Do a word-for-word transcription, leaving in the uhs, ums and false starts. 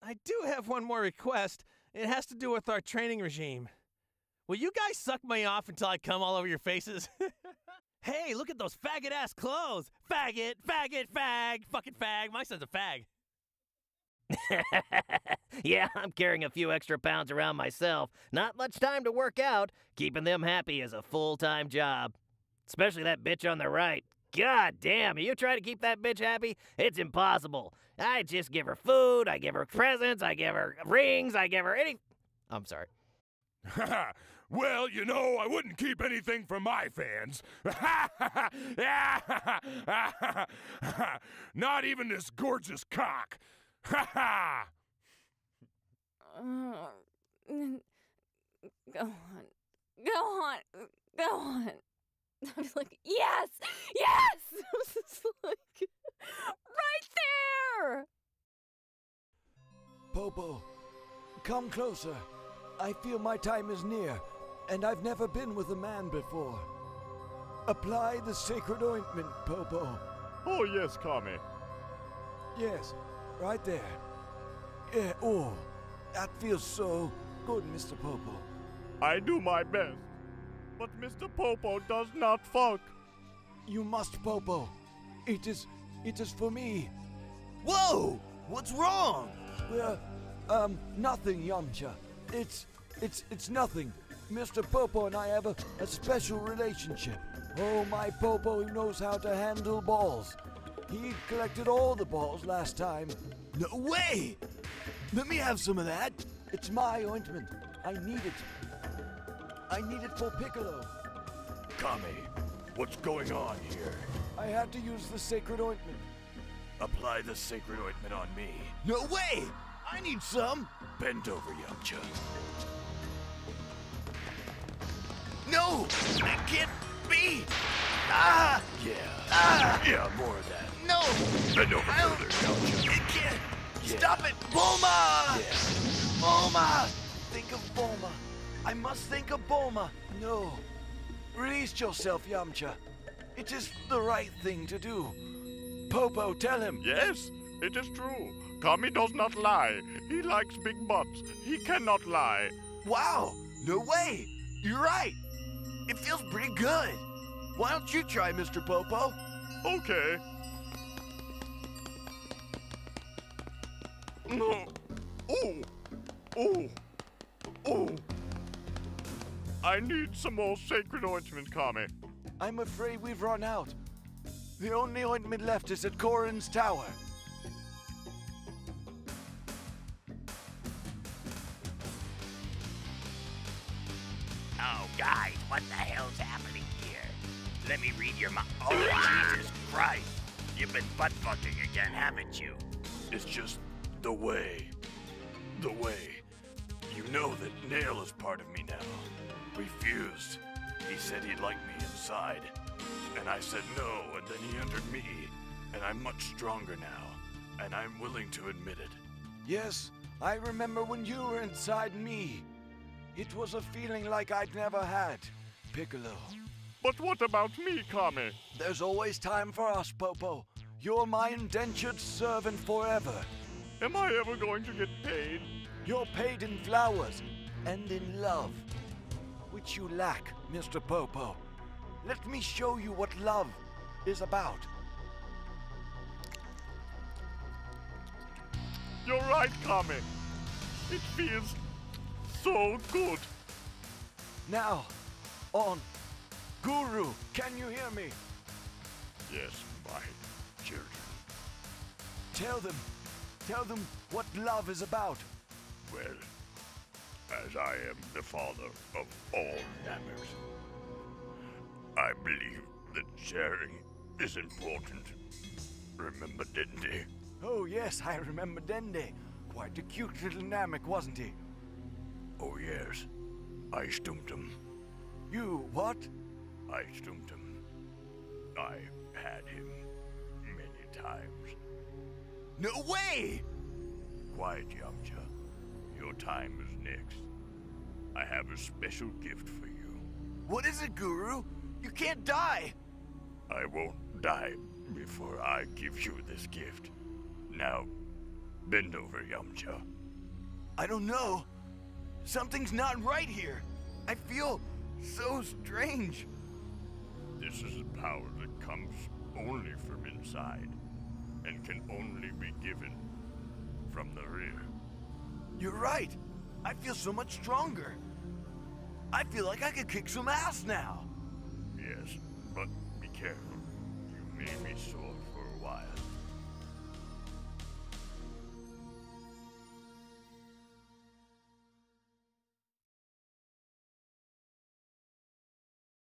I do have one more request. It has to do with our training regime. Will you guys suck me off until I come all over your faces? Hey, look at those faggot-ass clothes! Faggot, faggot, fag, fucking fag. My son's a fag. Yeah, I'm carrying a few extra pounds around myself. Not much time to work out. Keeping them happy is a full-time job. Especially that bitch on the right. God damn, are you trying to keep that bitch happy? It's impossible. I just give her food, I give her presents, I give her rings, I give her any... I'm sorry. Well, you know, I wouldn't keep anything from my fans. Not even this gorgeous cock. uh, go on. Go on. Go on. I was like, yes! Yes! I was just like, right there! Popo, come closer. I feel my time is near, and I've never been with a man before. Apply the sacred ointment, Popo. Oh, yes, Kami. Yes, right there. Yeah, oh, that feels so good, Mister Popo. I do my best, but Mister Popo does not fuck. You must, Popo. It is, it is for me. Whoa! What's wrong? Well, um, nothing, Yamcha. It's, it's, it's nothing. Mister Popo and I have a, a special relationship. Oh, my Popo, he knows how to handle balls. He collected all the balls last time. No way! Let me have some of that. It's my ointment. I need it. I need it for Piccolo. Kami, what's going on here? I had to use the sacred ointment. Apply the sacred ointment on me. No way! I need some. Bend over, Yamcha. No! That can't be! Ah! Yeah. Ah! Yeah, more of that. No! Bend over I don't- further, Yamcha. It can't! Yeah. Stop it! Bulma! Yeah. Bulma! Think of Bulma. I must think of Bulma. No. Release yourself, Yamcha. It is the right thing to do. Popo, tell him. Yes, it is true. Kami does not lie. He likes big butts. He cannot lie. Wow! No way! You're right! It feels pretty good. Why don't you try, Mister Popo? Okay. No. Oh. Oh. Oh. I need some more sacred ointment, Kami. I'm afraid we've run out. The only ointment left is at Korin's tower. Oh, guys, what the hell's happening here? Let me read your mind. Oh, Jesus Christ. You've been butt-fucking again, haven't you? It's just the way. The way. You know that Nail is part of me now. Refused. He said he'd like me inside. And I said no, and then he entered me. And I'm much stronger now. And I'm willing to admit it. Yes, I remember when you were inside me. It was a feeling like I'd never had, Piccolo. But what about me, Kami? There's always time for us, Popo. You're my indentured servant forever. Am I ever going to get paid? You're paid in flowers and in love, which you lack, Mister Popo. Let me show you what love is about. You're right, Kami. It feels so good. Now, on. Guru, can you hear me? Yes, my children. Tell them, tell them what love is about. Well, as I am the father of all Nammers, I believe that sharing is important. Remember Dende? Oh yes, I remember Dende. Quite a cute little Namek, wasn't he? Oh yes. I stumped him. You what? I stumped him. I had him many times. No way! Quiet, Yamcha. Your time is next. I have a special gift for you. What is it, Guru? You can't die! I won't die before I give you this gift. Now, bend over, Yamcha. I don't know. Something's not right here. I feel so strange. This is a power that comes only from inside and can only be given from the rear. You're right. I feel so much stronger. I feel like I could kick some ass now. Yes, but be careful. You may be sore.